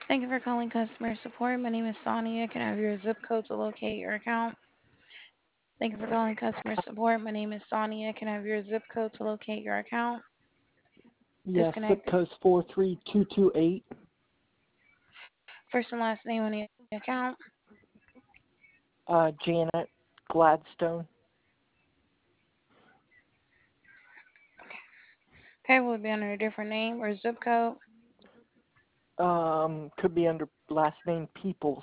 Thank you for calling customer support. My name is Sonia. Can I have your zip code to locate your account? Thank you for calling customer support. My name is Sonia. Can I have your zip code to locate your account? Yes, zip Disconnected. code 43228. First and last name on the account. Janet Gladstone. Okay, will it be under a different name or zip code? Could be under last name Peoples.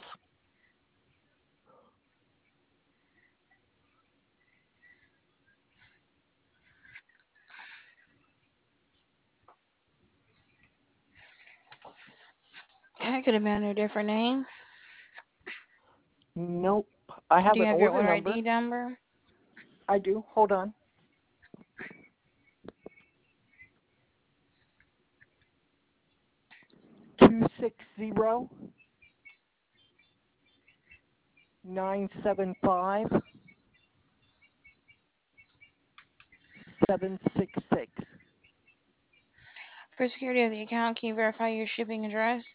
Okay, could it be under a different name? Nope. I have Do you an have your order order number. ID number? I do. Hold on. 260-975-766. For security of the account, can you verify your shipping address?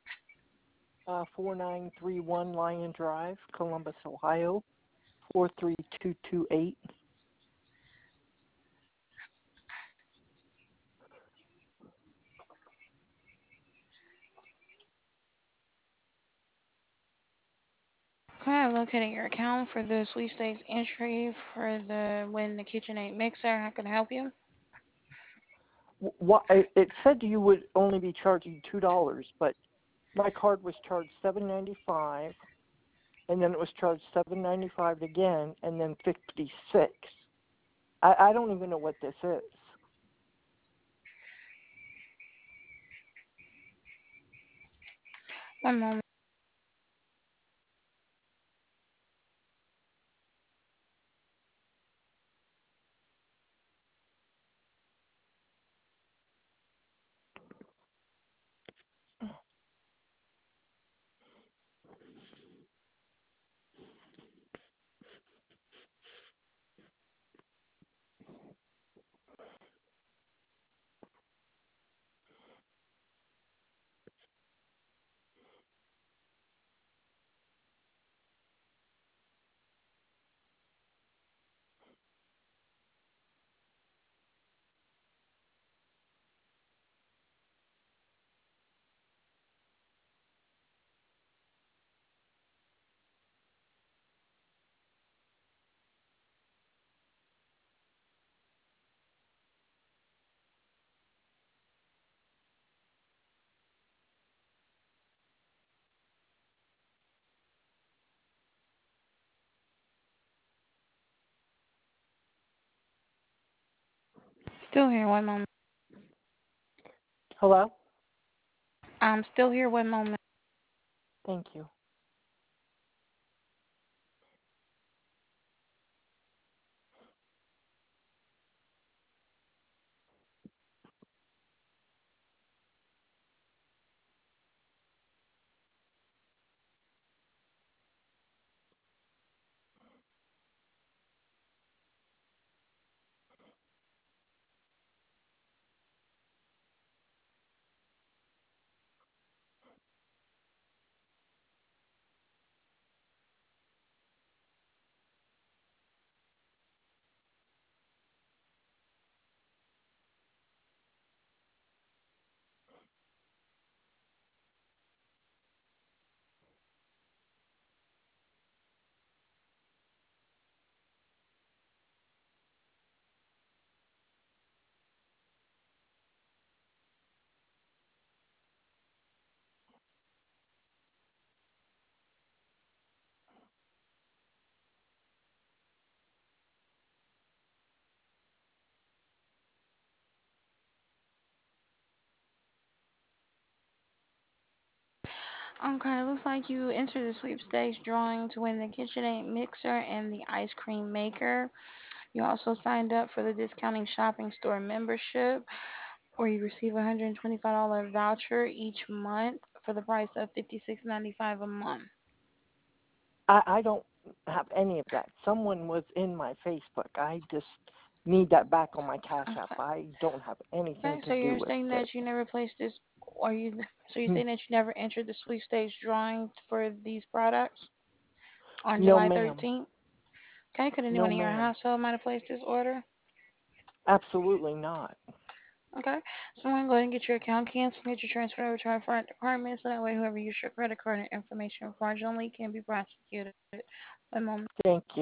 4931 Lion Drive, Columbus, Ohio, 43228. Okay, I've located your account for the sweepstakes entry for the Win the KitchenAid mixer. How can I help you? It said you would only be charging $2, but my card was charged $7.95, and then it was charged $7.95 again, and then $56. I don't even know what this is. One moment. Still here. One moment. Hello? I'm still here. One moment. Thank you. Okay, looks like you entered the sweepstakes drawing to win the KitchenAid mixer and the ice cream maker. You also signed up for the discounting shopping store membership, where you receive a $125 voucher each month for the price of $56.95 a month. I don't have any of that. Someone was in my Facebook. I just need that back on my Cash App. Okay. I don't have anything Okay. to So do you're with saying this. that you never placed this, or you? So you're saying that you never entered the sweepstakes drawing for these products on No, July ma'am. 13th? Okay. Could No, anyone in your ma'am. household might have placed this order? Absolutely not. Okay. So I'm gonna go ahead and get your account canceled, get your transfer over to our front department, so that way whoever used your credit card and information fraudulently can be prosecuted. One moment. Thank you.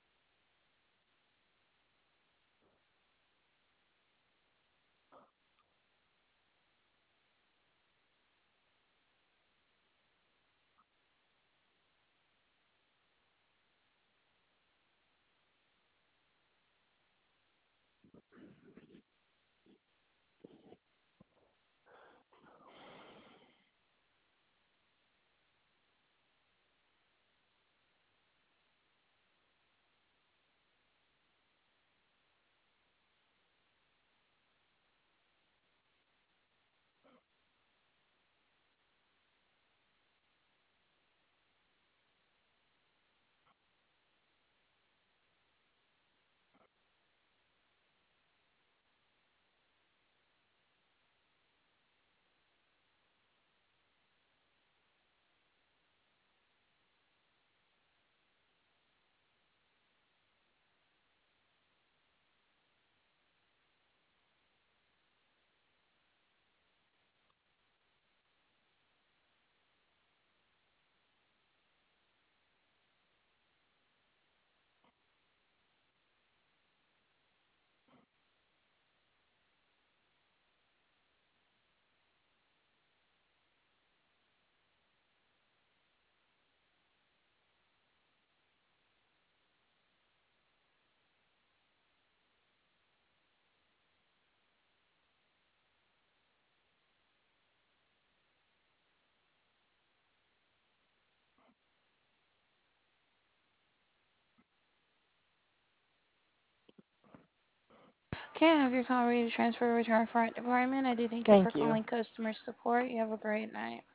Okay, I have your call ready to transfer over to our front department. I do thank you for Thank you. calling customer support. You have a great night.